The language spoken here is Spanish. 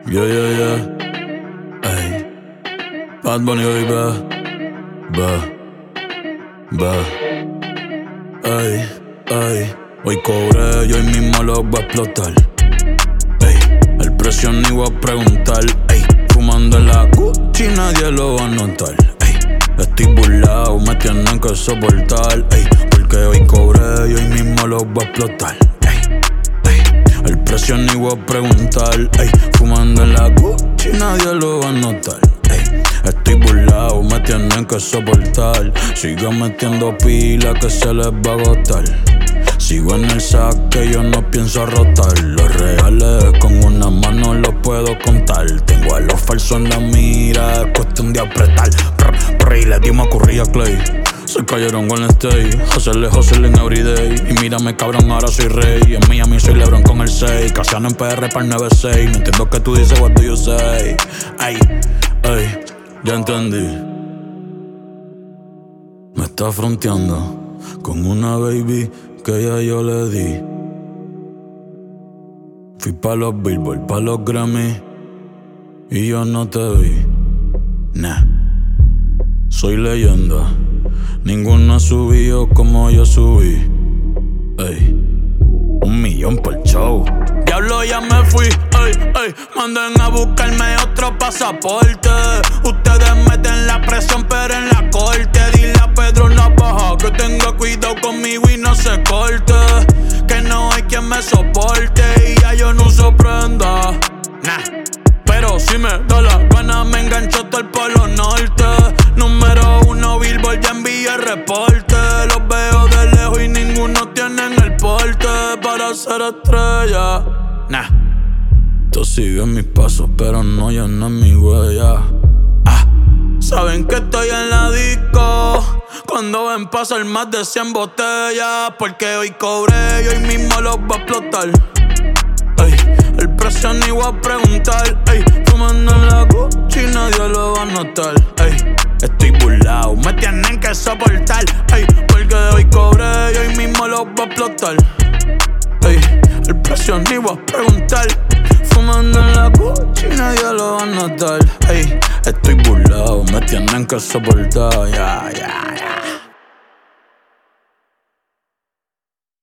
Yeah, yeah, yeah. Ey. Bad Bunny, baby. Ey, ey. Hoy cobré y hoy mismo lo voy a explotar. Ey. El precio ni voy a preguntar. Ey. Fumando en la Gucci, nadie lo va a notar. Ey. Estoy burlado, me tienen que soportar. Ey. Porque hoy cobré y hoy mismo lo voy a explotar. El precio ni voy a preguntar, ey. Fumando en la Gucci, nadie lo va a notar, ey. Estoy burlado, me tienen que soportar. Sigo metiendo pila que se les va a agotar. Sigo en el saque, yo no pienso rotar. Los reales con una mano los puedo contar. Tengo a los falsos en la mira, es cuestión de apretar. Y le dimos a Curry a Clay. Se cayeron Golden State, hustling everyday. Y mírame cabrón, ahora soy rey. En Miami soy LeBron con el 6. Casiano en PR para el 9-6. No entiendo que tú dices, what do you say? Ay, ay, ya entendí. Me está fronteando con una baby que ya yo le di. Fui pa' los Billboard, pa' los Grammy y yo no te vi. Nah, soy leyenda. Ninguno ha subido como yo subí. Ey, 1 millón por show. Diablo, ya me fui. Ey, ey, manden a buscarme otro pasaporte. Ustedes meten la presión, pero en la corte. Dile a Pedro Navaja que tenga cuidado conmigo y no se corte. Que no hay quien me soporte y ya yo no uso prenda. Nah. Pero si me da la gana me engancho todo el Polo Norte. Número 1 Billboard, ya envié reporte. Los veo de lejos y ninguno tienen el porte para ser estrella. Nah. Tú sigues mis pasos pero no llenas mi huella. Saben que estoy en la disco cuando ven pasar más de 100 botellas. Porque hoy cobré y hoy mismo los voy a explotar. Ey, el precio ni voy a preguntar. Ey, fumando en la Gucci, nadie lo va a notar. Ey, estoy burlado, me tienen que soportar. Ey, porque hoy cobré y hoy mismo los voy a explotar. Ey, el precio ni voy a preguntar. Fumando en la Gucci, nadie lo va a notar. Ey, estoy burlado, me tienen que soportar. Ya, ya.